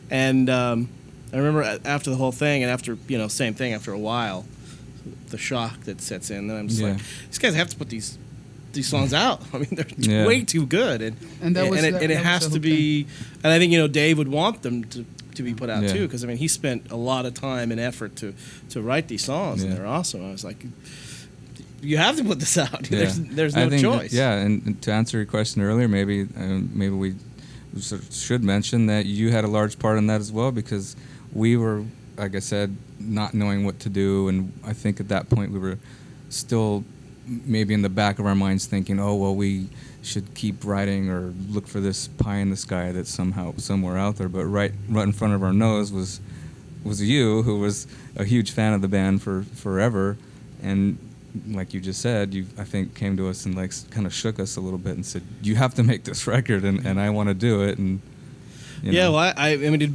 And I remember after the whole thing, and after same thing after a while, the shock that sets in. Then I'm just like, these guys have to put these songs out. I mean, they're way too good, and it has to be. And I think Dave would want them to be put out too, because I mean he spent a lot of time and effort to write these songs, and they're awesome. I was like, you have to put this out. There's no choice. And to answer your question earlier, maybe we should mention that you had a large part in that as well, because we were, like I said, not knowing what to do, and I think at that point we were still maybe in the back of our minds thinking, oh well, we should keep writing or look for this pie in the sky that's somehow somewhere out there. But right in front of our nose was you, who was a huge fan of the band for forever, and like you just said, you I think came to us and like kind of shook us a little bit and said, you have to make this record, and I want to do it. And well, I mean,